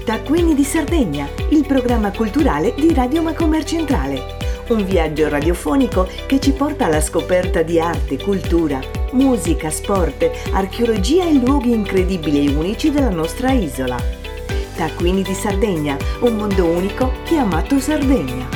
Taccuini di Sardegna, il programma culturale di Radio Macomer Centrale. Un viaggio radiofonico che ci porta alla scoperta di arte, cultura, musica, sport, archeologia e luoghi incredibili e unici della nostra isola. Taccuini di Sardegna, un mondo unico chiamato Sardegna.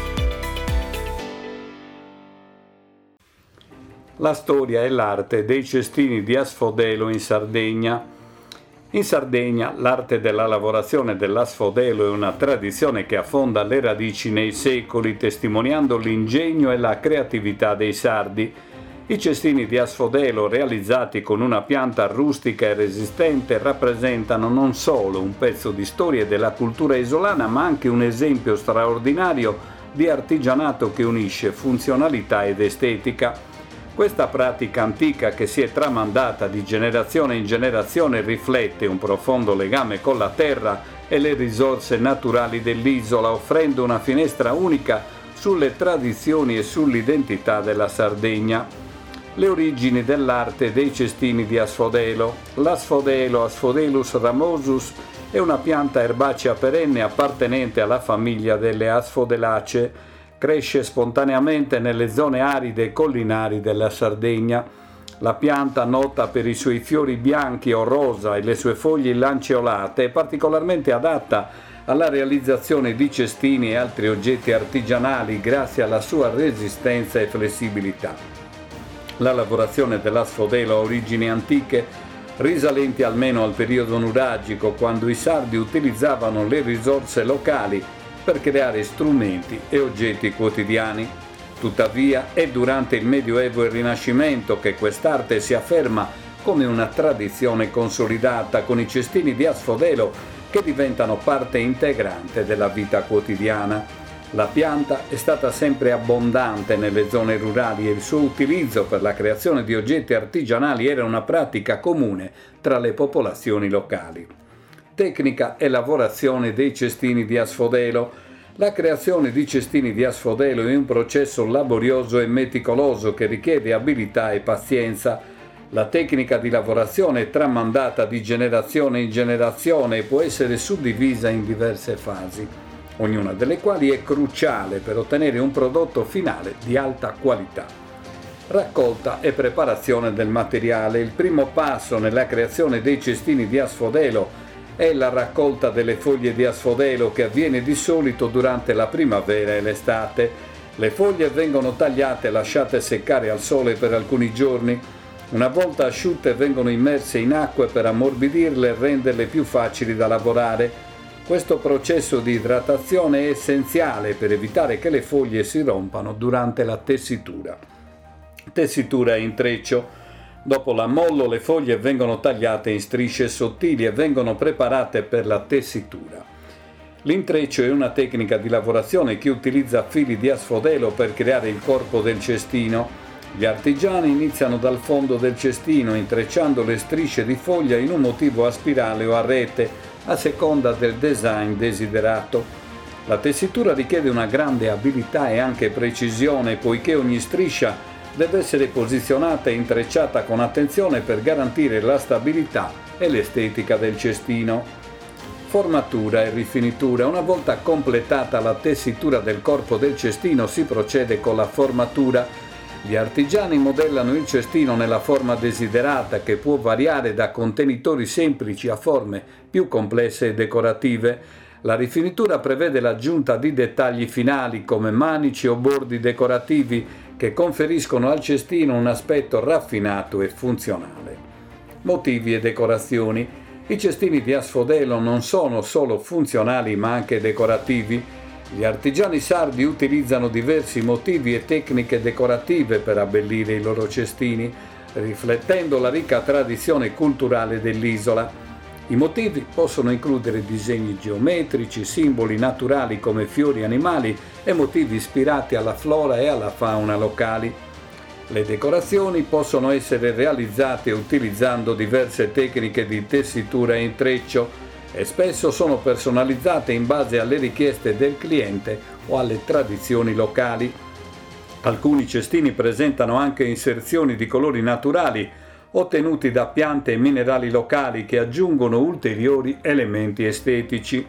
La storia e l'arte dei cestini di Asfodelo in Sardegna. In Sardegna l'arte della lavorazione dell'asfodelo è una tradizione che affonda le radici nei secoli, testimoniando l'ingegno e la creatività dei sardi. I cestini di asfodelo, realizzati con una pianta rustica e resistente, rappresentano non solo un pezzo di storia della cultura isolana, ma anche un esempio straordinario di artigianato che unisce funzionalità ed estetica. Questa pratica antica, che si è tramandata di generazione in generazione, riflette un profondo legame con la terra e le risorse naturali dell'isola, offrendo una finestra unica sulle tradizioni e sull'identità della Sardegna. Le origini dell'arte dei cestini di asfodelo. L'asfodelo, Asphodelus ramosus, è una pianta erbacea perenne appartenente alla famiglia delle Asfodelacee. Cresce spontaneamente nelle zone aride e collinari della Sardegna. La pianta, nota per i suoi fiori bianchi o rosa e le sue foglie lanceolate, è particolarmente adatta alla realizzazione di cestini e altri oggetti artigianali grazie alla sua resistenza e flessibilità. La lavorazione dell'asfodelo ha origini antiche, risalenti almeno al periodo nuragico, quando i sardi utilizzavano le risorse locali per creare strumenti e oggetti quotidiani. Tuttavia è durante il Medioevo e il Rinascimento che quest'arte si afferma come una tradizione consolidata, con i cestini di asfodelo che diventano parte integrante della vita quotidiana. La pianta è stata sempre abbondante nelle zone rurali e il suo utilizzo per la creazione di oggetti artigianali era una pratica comune tra le popolazioni locali. Tecnica e lavorazione dei cestini di asfodelo. La creazione di cestini di asfodelo è un processo laborioso e meticoloso che richiede abilità e pazienza. La tecnica di lavorazione è tramandata di generazione in generazione e può essere suddivisa in diverse fasi, ognuna delle quali è cruciale per ottenere un prodotto finale di alta qualità. Raccolta e preparazione del materiale. Il primo passo nella creazione dei cestini di asfodelo è la raccolta delle foglie di asfodelo, che avviene di solito durante la primavera e l'estate. Le foglie vengono tagliate e lasciate seccare al sole per alcuni giorni. Una volta asciutte vengono immerse in acqua per ammorbidirle e renderle più facili da lavorare. Questo processo di idratazione è essenziale per evitare che le foglie si rompano durante la tessitura. Tessitura e intreccio. Dopo l'ammollo le foglie vengono tagliate in strisce sottili e vengono preparate per la tessitura. L'intreccio è una tecnica di lavorazione che utilizza fili di asfodelo per creare il corpo del cestino. Gli artigiani iniziano dal fondo del cestino, intrecciando le strisce di foglia in un motivo a spirale o a rete, a seconda del design desiderato. La tessitura richiede una grande abilità e anche precisione, poiché ogni striscia deve essere posizionata e intrecciata con attenzione per garantire la stabilità e l'estetica del cestino. Formatura e rifinitura. Una volta completata la tessitura del corpo del cestino si procede con la formatura. Gli artigiani modellano il cestino nella forma desiderata, che può variare da contenitori semplici a forme più complesse e decorative. La rifinitura prevede l'aggiunta di dettagli finali come manici o bordi decorativi che conferiscono al cestino un aspetto raffinato e funzionale. Motivi e decorazioni. I cestini di asfodelo non sono solo funzionali ma anche decorativi. Gli artigiani sardi utilizzano diversi motivi e tecniche decorative per abbellire i loro cestini, riflettendo la ricca tradizione culturale dell'isola. I motivi possono includere disegni geometrici, simboli naturali come fiori e animali e motivi ispirati alla flora e alla fauna locali. Le decorazioni possono essere realizzate utilizzando diverse tecniche di tessitura e intreccio e spesso sono personalizzate in base alle richieste del cliente o alle tradizioni locali. Alcuni cestini presentano anche inserzioni di colori naturali ottenuti da piante e minerali locali che aggiungono ulteriori elementi estetici.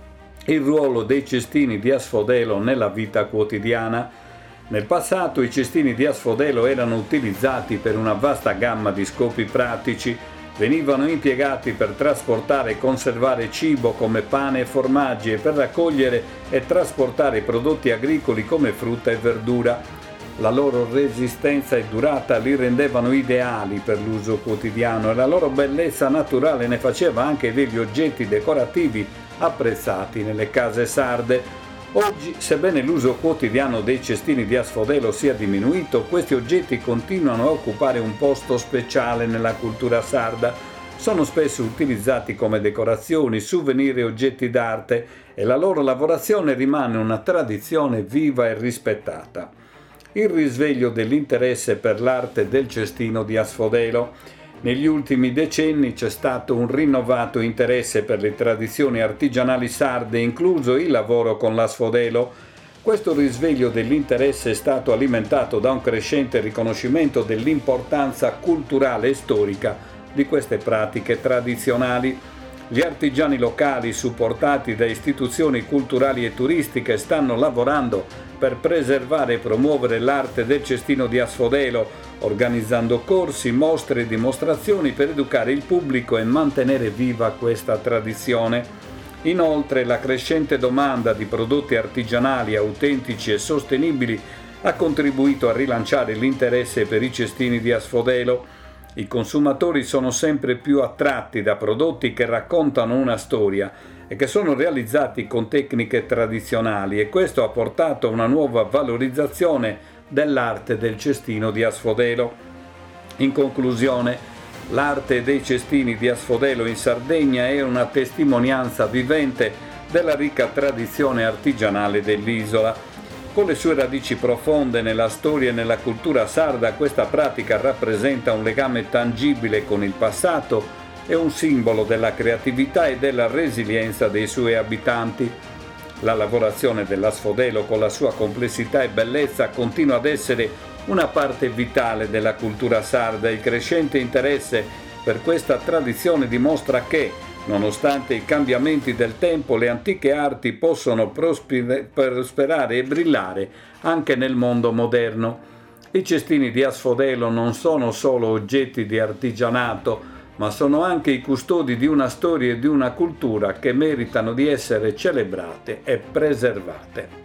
Il ruolo dei cestini di asfodelo nella vita quotidiana. Nel passato i cestini di asfodelo erano utilizzati per una vasta gamma di scopi pratici. Venivano impiegati per trasportare e conservare cibo come pane e formaggi e per raccogliere e trasportare prodotti agricoli come frutta e verdura. La loro resistenza e durata li rendevano ideali per l'uso quotidiano e la loro bellezza naturale ne faceva anche degli oggetti decorativi apprezzati nelle case sarde. Oggi, sebbene l'uso quotidiano dei cestini di asfodelo sia diminuito, questi oggetti continuano a occupare un posto speciale nella cultura sarda. Sono spesso utilizzati come decorazioni, souvenir e oggetti d'arte e la loro lavorazione rimane una tradizione viva e rispettata. Il risveglio dell'interesse per l'arte del cestino di asfodelo. Negli ultimi decenni c'è stato un rinnovato interesse per le tradizioni artigianali sarde, incluso il lavoro con l'asfodelo. Questo risveglio dell'interesse è stato alimentato da un crescente riconoscimento dell'importanza culturale e storica di queste pratiche tradizionali. Gli artigiani locali, supportati da istituzioni culturali e turistiche, stanno lavorando per preservare e promuovere l'arte del cestino di asfodelo, organizzando corsi, mostre e dimostrazioni per educare il pubblico e mantenere viva questa tradizione. Inoltre, la crescente domanda di prodotti artigianali, autentici e sostenibili ha contribuito a rilanciare l'interesse per i cestini di asfodelo. I consumatori sono sempre più attratti da prodotti che raccontano una storia e che sono realizzati con tecniche tradizionali, e questo ha portato a una nuova valorizzazione dell'arte del cestino di asfodelo. In conclusione, l'arte dei cestini di asfodelo in Sardegna è una testimonianza vivente della ricca tradizione artigianale dell'isola. Con le sue radici profonde nella storia e nella cultura sarda, questa pratica rappresenta un legame tangibile con il passato e un simbolo della creatività e della resilienza dei suoi abitanti. La lavorazione dell'asfodelo, con la sua complessità e bellezza, continua ad essere una parte vitale della cultura sarda. Il crescente interesse per questa tradizione dimostra che, nonostante i cambiamenti del tempo, le antiche arti possono prosperare e brillare anche nel mondo moderno. I cestini di asfodelo non sono solo oggetti di artigianato, ma sono anche i custodi di una storia e di una cultura che meritano di essere celebrate e preservate.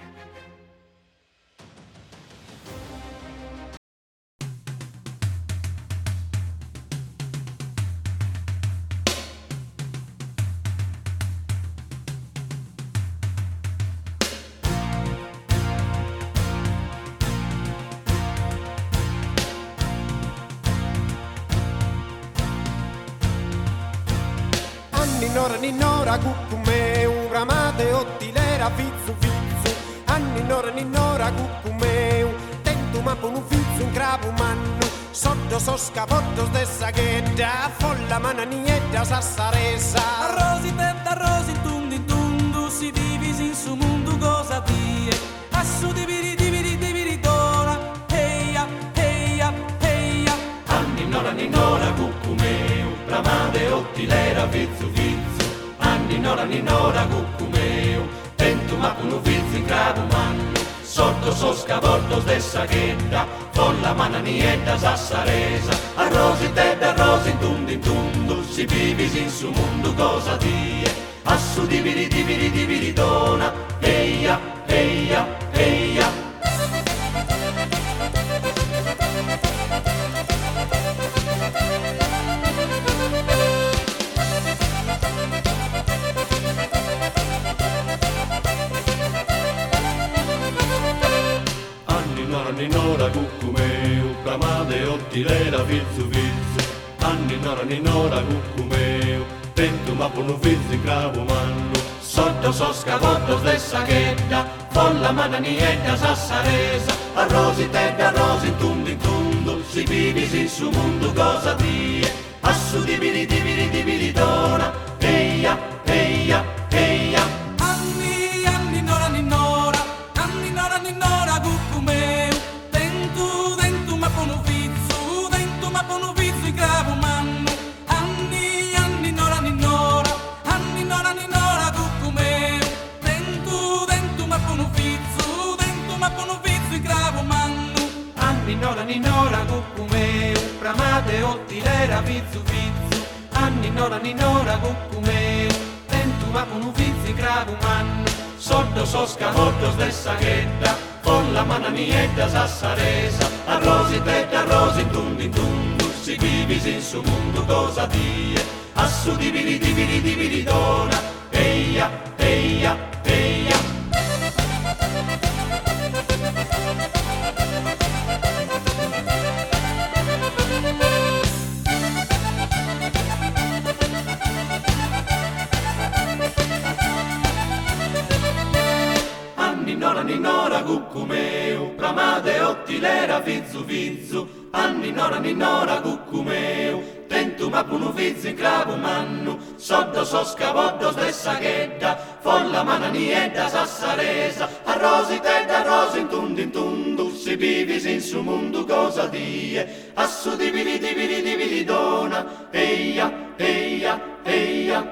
Ninnora cuccume, un ramate ottilera fizzu fizzu. Ninnora cuccume, tentu ma punu fizzu un crapu mannu. Sotto so scapotto stessa ghetta, folla mananietta sassaresa. Arrosi tundi tundu, si divisi in su mundu cosa die. Assu diviri dora, heia, heia, heia. Ninnora cuccume, un ramate ottilera fizzu fizzu. Ninnora cuccumeu, tentu ma punu fizzu in crapu mannu. Sotto so scavorto stessa ghetta, folla mananietta sassaresa. Arrosi tundi tundu, si vivisi in su mundu cosa die. Assu diviri dona, eia, eia, eia. Ninnora cuccumeu, ramate ottilera fizzu fizzu. Ninnora cuccumeu, tentu ma punu fizzu in crapu mannu. Sotto so scavotto stessa ghetta, folla mananietta sassaresa. Arrosi tundi tundu, si vivisi in su mundu cosa die. Assu diviri dona, eia, eia, eia. Ninnora cuccumeu, tentu ma punu fizzu ninora cuccumeu, tentuma con un fizzi cravu mannu, sotto sosca mortos dessa ghetta, con la mananietta sassaresa, arrosi tetta, arrosi in tundu, si vivis in su mondo cosa die, assu dividi dona, eia, eia, eia. Ninora cuccumeu, pramade ottilera fizzu fizzu, ninora cuccumeu, tentuma punu fizzu in cravu mannu, soddo sosca voddos dessa ghedda, folla mananiedda sassaresa, arrosi tedda, arrosi in tundu, si vivis in su mundu cosa die, assu dividi dona, eia, eia, eia.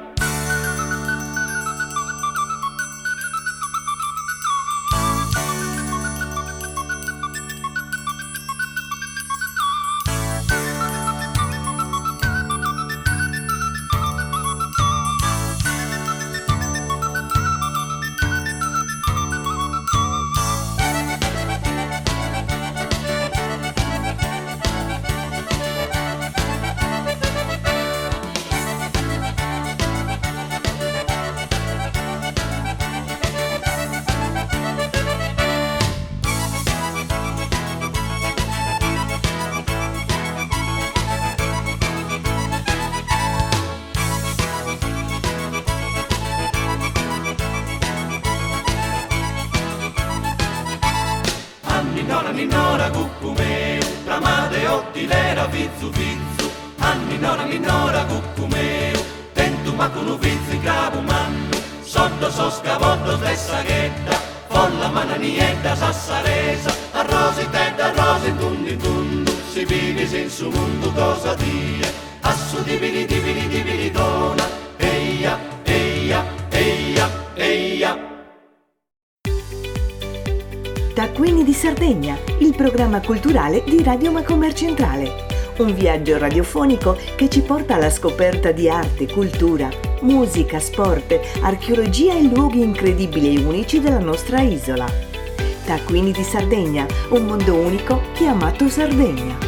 Ninora cuccumeu, pramade ottilera fizzu fizzu, ninora cuccumeu, tentuma con un fizzu in cravu mannu, sotto sosca voddos dessa ghetta, folla mananietta sassaresa, arrosi tedda, arrosi in tundu, si vivis in su mundu cosa die, assu dividi dona, eia, eia, eia, eia. Taccuini di Sardegna, il programma culturale di Radio Macomer Centrale. Un viaggio radiofonico che ci porta alla scoperta di arte, cultura, musica, sport, archeologia e luoghi incredibili e unici della nostra isola. Taccuini di Sardegna, un mondo unico chiamato Sardegna.